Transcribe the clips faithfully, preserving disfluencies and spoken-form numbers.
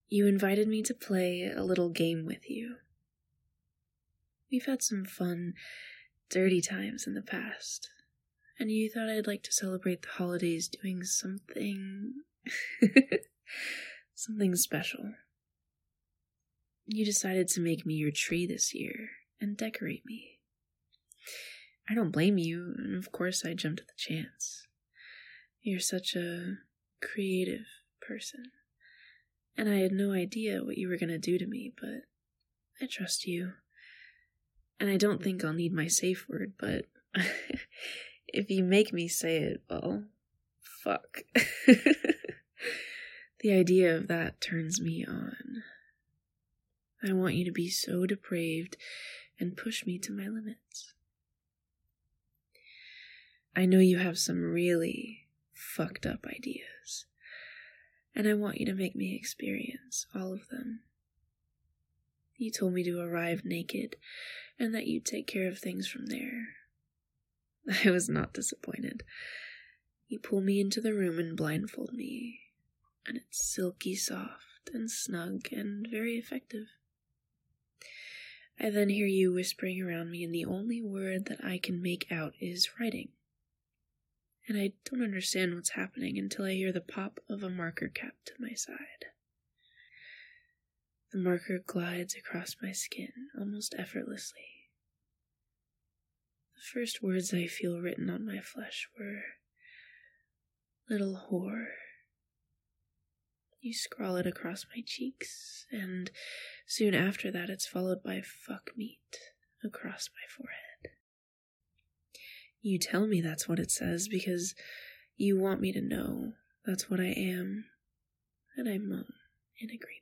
You invited me to play a little game with you. We've had some fun, dirty times in the past, and you thought I'd like to celebrate the holidays doing something... something special. You decided to make me your tree this year and decorate me. I don't blame you, and of course I jumped at the chance. You're such a creative person, and I had no idea what you were going to do to me, but I trust you. And I don't think I'll need my safe word, but if you make me say it, well, fuck. The idea of that turns me on. I want you to be so depraved and push me to my limits. I know you have some really fucked up ideas, and I want you to make me experience all of them. You told me to arrive naked, and that you'd take care of things from there. I was not disappointed. You pull me into the room and blindfold me, and it's silky soft and snug and very effective. I then hear you whispering around me, and the only word that I can make out is writing. And I don't understand what's happening until I hear the pop of a marker cap to my side. The marker glides across my skin almost effortlessly. The first words I feel written on my flesh were, "Little whore." You scrawl it across my cheeks, and soon after that it's followed by "fuck meat" across my forehead. You tell me that's what it says because you want me to know that's what I am, and I moan in agreement.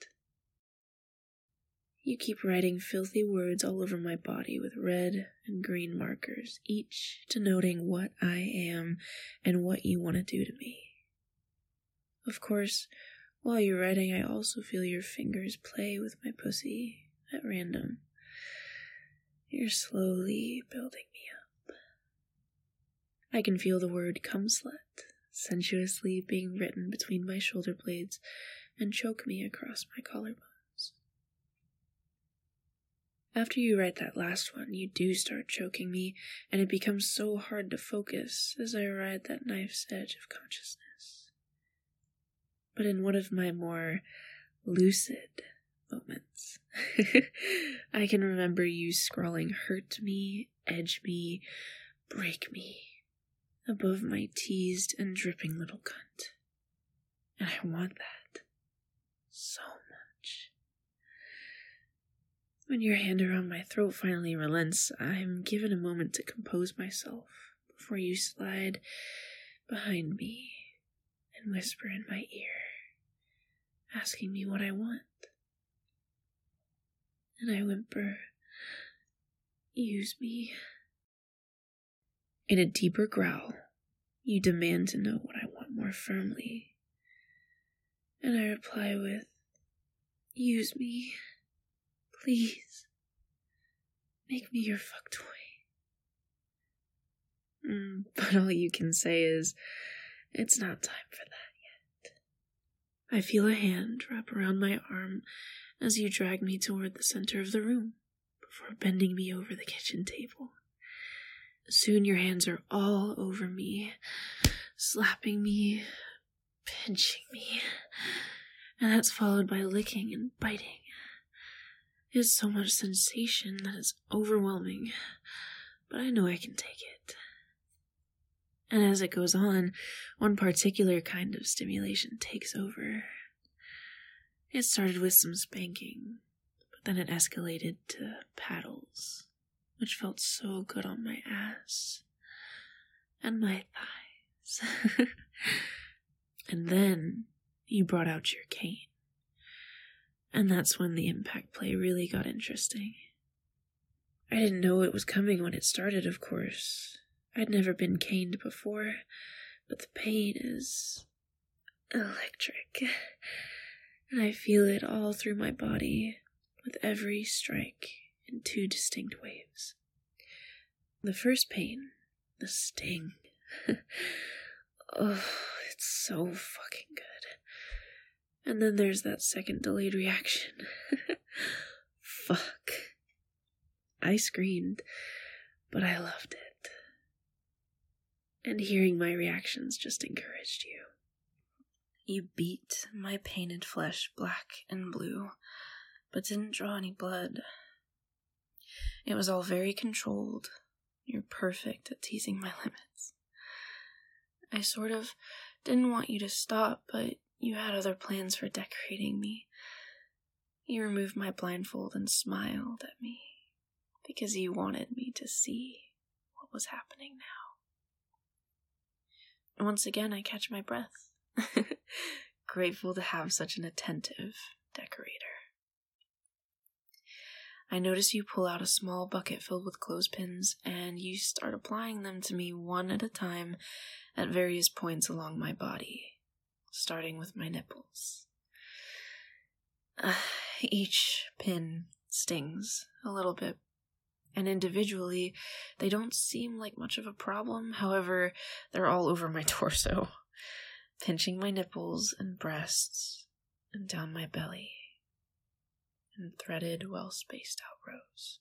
You keep writing filthy words all over my body with red and green markers, each denoting what I am and what you want to do to me. Of course, while you're writing, I also feel your fingers play with my pussy at random. You're slowly building me up. I can feel the word "cum slut" sensuously being written between my shoulder blades and choke me across my collarbones. After you write that last one, you do start choking me, and it becomes so hard to focus as I ride that knife's edge of consciousness. But in one of my more lucid moments, I can remember you scrawling "hurt me, edge me, break me" above my teased and dripping little cunt. And I want that so much. When your hand around my throat finally relents, I'm given a moment to compose myself before you slide behind me and whisper in my ear, asking me what I want. And I whimper, "Use me." In a deeper growl, you demand to know what I want more firmly. And I reply with, "Use me. Please. Make me your fuck toy." Mm, but all you can say is, "It's not time for that yet." I feel a hand wrap around my arm as you drag me toward the center of the room before bending me over the kitchen table. Soon your hands are all over me, slapping me, pinching me, and that's followed by licking and biting. It's so much sensation that it's overwhelming, but I know I can take it. And as it goes on, one particular kind of stimulation takes over. It started with some spanking, but then it escalated to paddles, which felt so good on my ass and my thighs. And then you brought out your cane. And that's when the impact play really got interesting. I didn't know it was coming when it started, of course. I'd never been caned before, but the pain is electric. And I feel it all through my body with every strike in two distinct waves. The first pain, the sting. Oh, it's so fucking good. And then there's that second delayed reaction. Fuck. I screamed, but I loved it. And hearing my reactions just encouraged you. You beat my painted flesh black and blue, but didn't draw any blood. It was all very controlled. You're perfect at teasing my limits. I sort of didn't want you to stop, but you had other plans for decorating me. You removed my blindfold and smiled at me, because you wanted me to see what was happening now. Once again, I catch my breath. Grateful to have such an attentive decorator. I notice you pull out a small bucket filled with clothespins, and you start applying them to me one at a time at various points along my body, starting with my nipples. Uh, each pin stings a little bit, and individually, they don't seem like much of a problem. However, they're all over my torso, pinching my nipples and breasts and down my belly in threaded, well-spaced out rows.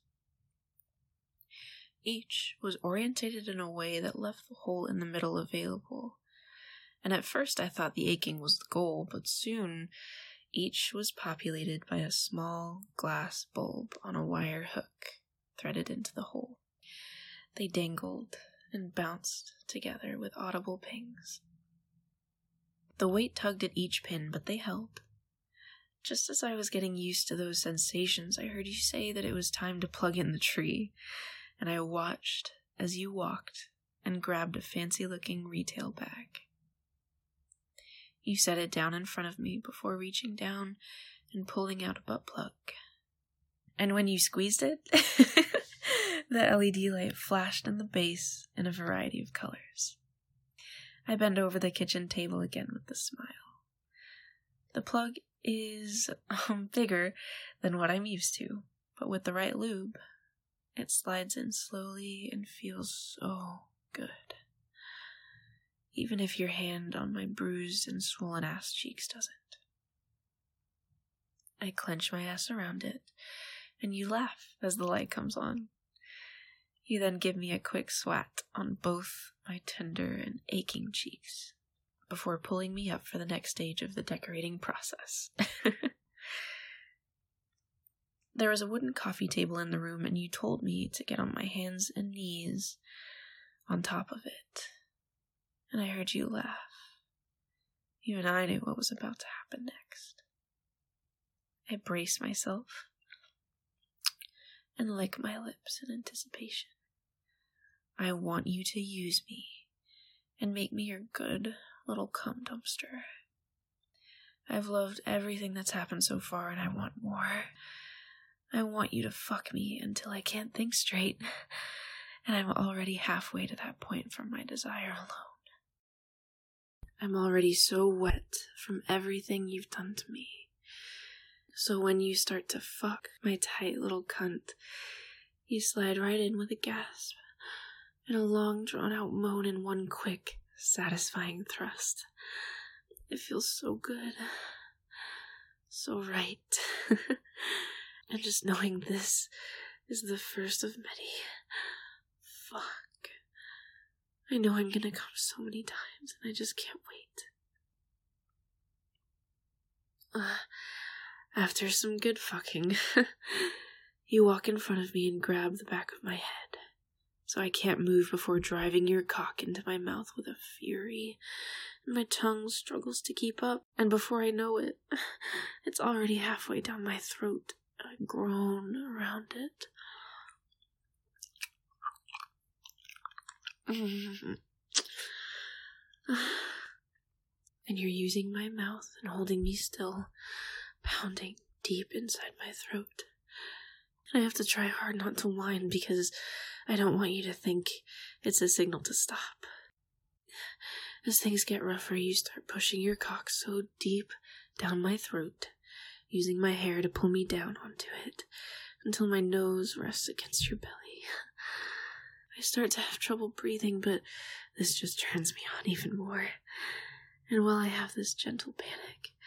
Each was orientated in a way that left the hole in the middle available, and at first I thought the aching was the goal, but soon each was populated by a small glass bulb on a wire hook threaded into the hole. They dangled and bounced together with audible pings. The weight tugged at each pin, but they held. Just as I was getting used to those sensations, I heard you say that it was time to plug in the tree, and I watched as you walked and grabbed a fancy-looking retail bag. You set it down in front of me before reaching down and pulling out a butt plug. And when you squeezed it, the L E D light flashed in the base in a variety of colors. I bend over the kitchen table again with a smile. The plug is um, bigger than what I'm used to, but with the right lube, it slides in slowly and feels so good. Even if your hand on my bruised and swollen ass cheeks doesn't. I clench my ass around it, and you laugh as the light comes on. You then give me a quick swat on both my tender and aching cheeks, before pulling me up for the next stage of the decorating process. There was a wooden coffee table in the room, and you told me to get on my hands and knees on top of it. And I heard you laugh. Even I knew what was about to happen next. I brace myself and lick my lips in anticipation. I want you to use me and make me your good little cum dumpster. I've loved everything that's happened so far, and I want more. I want you to fuck me until I can't think straight, and I'm already halfway to that point from my desire alone. I'm already so wet from everything you've done to me. So when you start to fuck my tight little cunt, you slide right in with a gasp and a long drawn-out moan in one quick, satisfying thrust. It feels so good. So right. And just knowing this is the first of many. Fuck. I know I'm gonna come so many times, and I just can't wait. Uh, after some good fucking, you walk in front of me and grab the back of my head, so I can't move before driving your cock into my mouth with a fury, and my tongue struggles to keep up, and before I know it, it's already halfway down my throat. I groan around it. And you're using my mouth and holding me still, pounding deep inside my throat. And I have to try hard not to whine because I don't want you to think it's a signal to stop. As things get rougher, you start pushing your cock so deep down my throat, using my hair to pull me down onto it until my nose rests against your belly. I start to have trouble breathing, but this just turns me on even more. And while I have this gentle panic,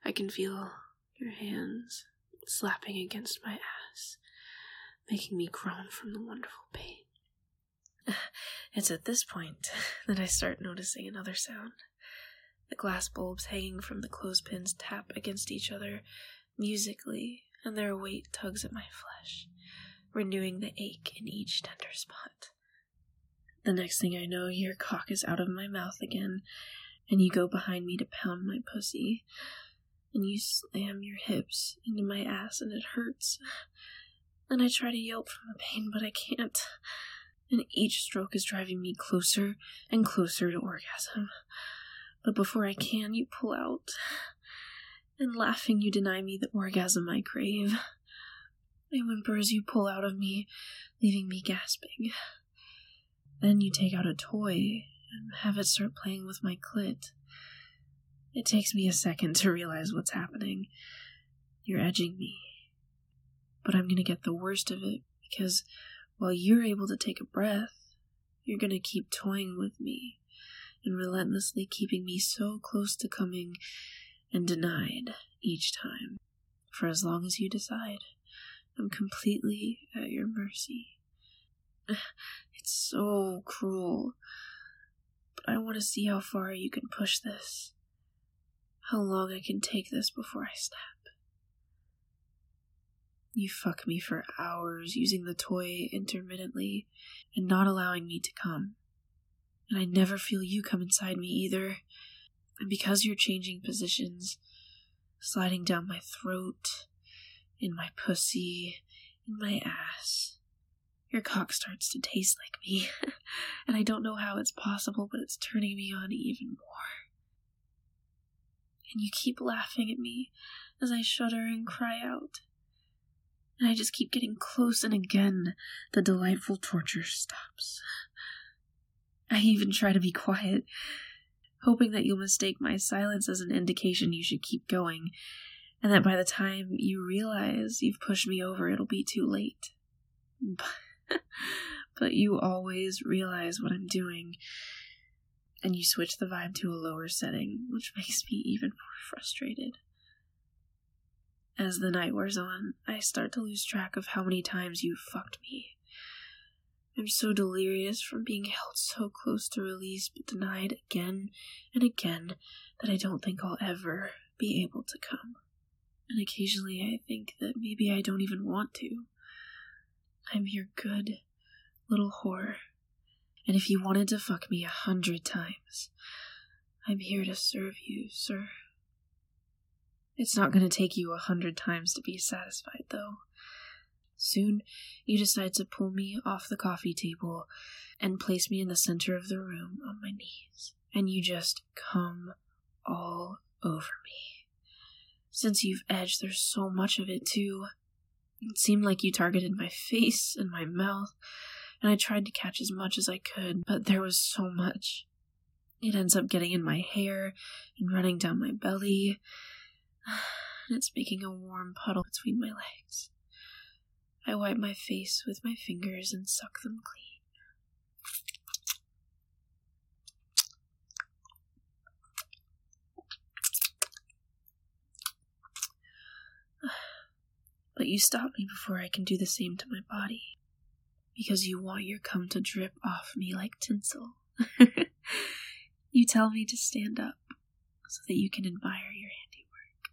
I can feel your hands slapping against my ass, making me groan from the wonderful pain. It's at this point that I start noticing another sound. The glass bulbs hanging from the clothespins tap against each other musically, and their weight tugs at my flesh, renewing the ache in each tender spot. The next thing I know, your cock is out of my mouth again, and you go behind me to pound my pussy, and you slam your hips into my ass, and it hurts. And I try to yelp from the pain, but I can't. And each stroke is driving me closer and closer to orgasm. But before I can, you pull out. And laughing, you deny me the orgasm I crave. I whimper as you pull out of me, leaving me gasping. Then you take out a toy and have it start playing with my clit. It takes me a second to realize what's happening. You're edging me. But I'm gonna get the worst of it, because while you're able to take a breath, you're gonna keep toying with me and relentlessly keeping me so close to coming and denied each time. For as long as you decide, I'm completely at your mercy. It's so cruel, but I want to see how far you can push this, how long I can take this before I snap. You fuck me for hours, using the toy intermittently and not allowing me to come. And I never feel you come inside me either. And because you're changing positions, sliding down my throat, in my pussy, in my ass, your cock starts to taste like me. And I don't know how it's possible, but it's turning me on even more. And you keep laughing at me as I shudder and cry out. And I just keep getting close, and again, the delightful torture stops. I even try to be quiet, hoping that you'll mistake my silence as an indication you should keep going, and that by the time you realize you've pushed me over, it'll be too late. But you always realize what I'm doing, and you switch the vibe to a lower setting, which makes me even more frustrated. As the night wears on, I start to lose track of how many times you've fucked me. I'm so delirious from being held so close to release but denied again and again that I don't think I'll ever be able to come. And occasionally I think that maybe I don't even want to. I'm your good little whore, and if you wanted to fuck me a hundred times, I'm here to serve you, sir. It's not going to take you a hundred times to be satisfied, though. Soon, you decide to pull me off the coffee table and place me in the center of the room on my knees. And you just come all over me. Since you've edged, there's so much of it, too. It seemed like you targeted my face and my mouth, and I tried to catch as much as I could, but there was so much. It ends up getting in my hair and running down my belly, and it's making a warm puddle between my legs. I wipe my face with my fingers and suck them clean. But you stop me before I can do the same to my body, because you want your cum to drip off me like tinsel. You tell me to stand up so that you can admire your handiwork.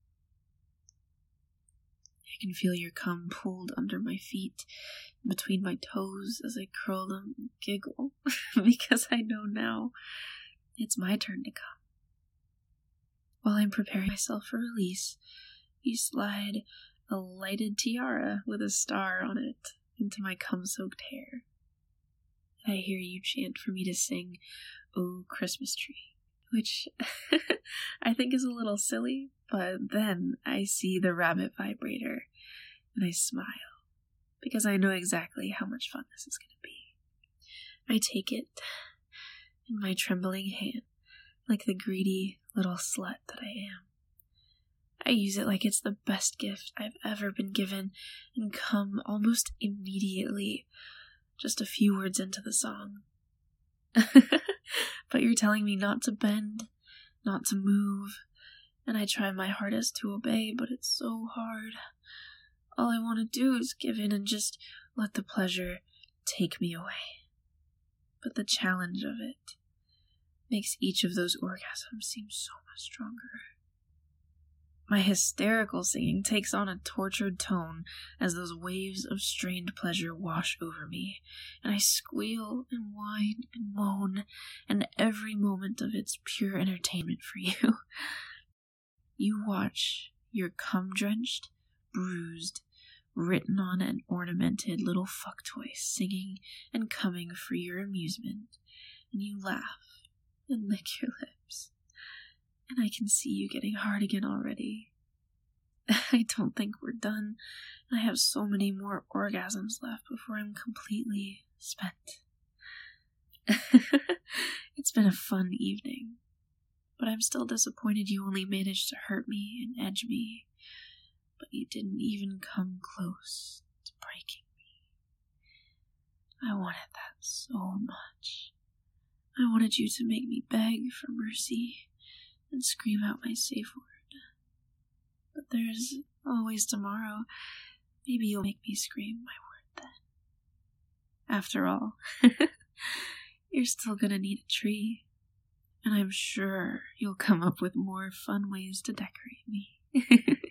I can feel your cum pulled under my feet, between my toes as I curl them and giggle, because I know now it's my turn to come. While I'm preparing myself for release, you slide a lighted tiara with a star on it into my cum-soaked hair. I hear you chant for me to sing "Oh, Christmas Tree," which I think is a little silly, but then I see the rabbit vibrator and I smile, because I know exactly how much fun this is going to be. I take it in my trembling hand, like the greedy little slut that I am. I use it like it's the best gift I've ever been given, and come almost immediately, just a few words into the song. But you're telling me not to bend, not to move, and I try my hardest to obey, but it's so hard. All I want to do is give in and just let the pleasure take me away. But the challenge of it makes each of those orgasms seem so much stronger. My hysterical singing takes on a tortured tone as those waves of strained pleasure wash over me, and I squeal and whine and moan, and every moment of it's pure entertainment for you. You watch your cum-drenched, bruised, written on and ornamented little fuck toys singing and coming for your amusement, and you laugh and lick your lips. And I can see you getting hard again already. I don't think we're done, and I have so many more orgasms left before I'm completely spent. It's been a fun evening, but I'm still disappointed you only managed to hurt me and edge me, but you didn't even come close to breaking me. I wanted that so much. I wanted you to make me beg for mercy and scream out my safe word. But there's always tomorrow. Maybe you'll make me scream my word then. After all, you're still gonna need a tree, and I'm sure you'll come up with more fun ways to decorate me.